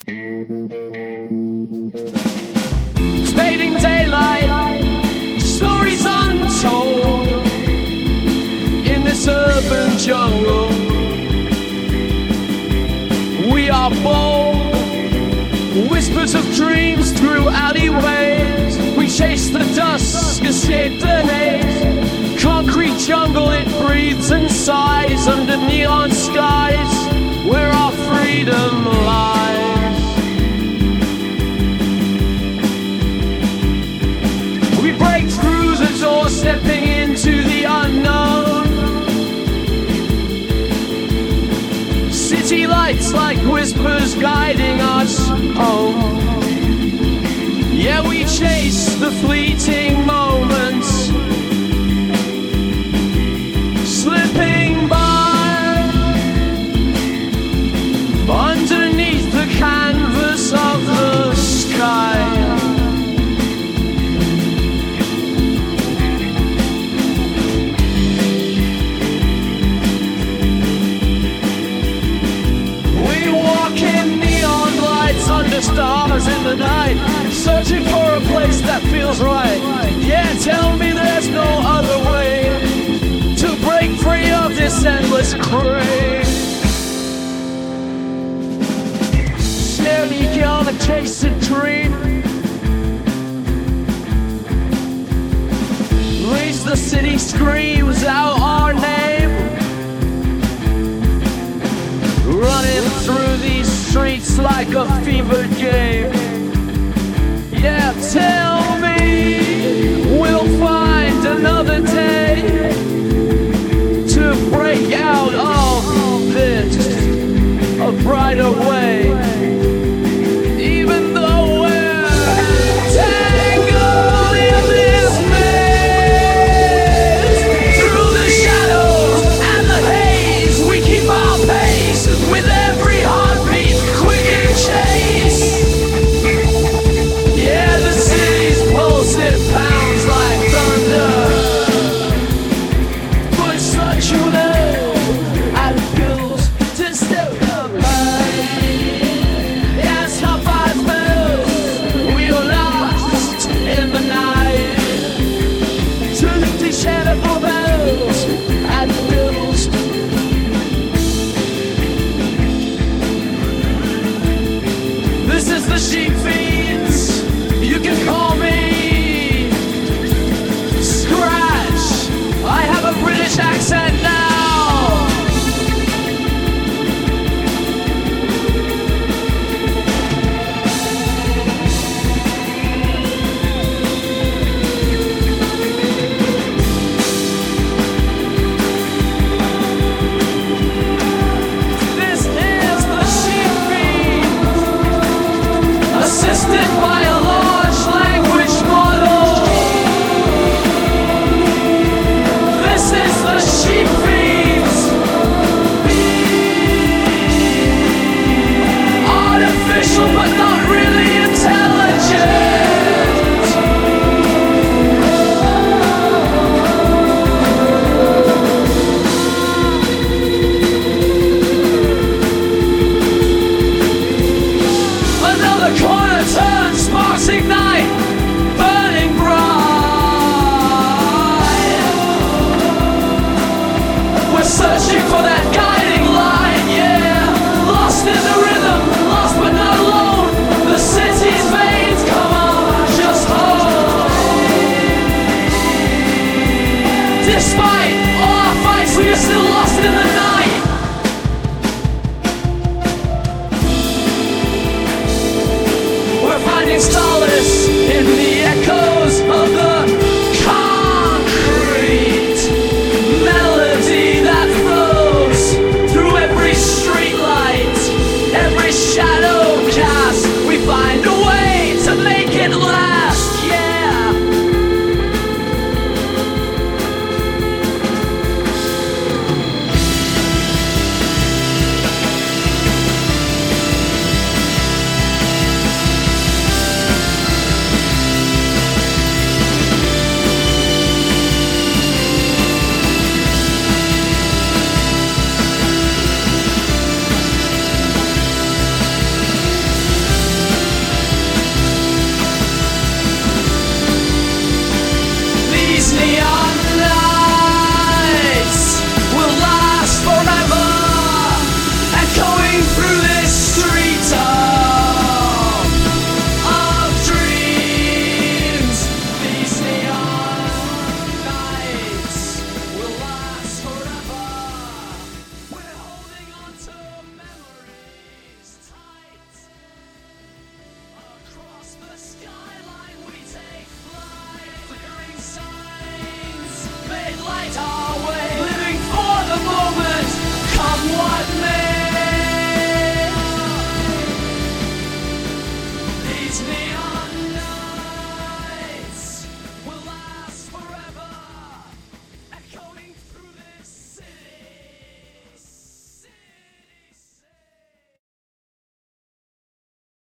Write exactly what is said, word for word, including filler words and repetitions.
Fading daylight, stories untold in this urban jungle. We are bold, whispers of dreams through alleyways. We chase the dusk, escape the haze. Concrete jungle, it breathes and sighs under neon skies where our freedom lies. We break through the door, stepping into the unknown. City lights like whispers guiding us home. Yeah, we chase the fleeting moments, slipping by underneath the canvas of the sky. We walk in neon lights under stars in the night, searching for a place that feels right. Yeah, tell me there's no other way to break free of this endless crave. Slowly gonna chase a dream, raise the city screams out our name, running through these streets like a fever game. Yeah, tell me we'll find another day to break out of this a brighter way. Even though we're tangled in this maze, through the shadows and the haze, we keep our pace with every heartbeat, quick and chase. Yeah, the city's pulse, it pounds like thunder. But such you know, and it feels to still come by. Yes, how far moves, we are lost in the night. Turning to shadow of bells and bills. This is the sheep feeds. You can call me Scratch. I have a British accent now. This is the sheep feed, assisted by a large language model. This is the sheep feeds, artificial but not really intelligent. Another corner turn, sparks ignite, burning bright. We're searching for that guiding line, yeah. Lost in the rhythm, lost but not alone. The city's veins, come on, just hold. Despite all our fights, we are still lost in the night. We're finding solace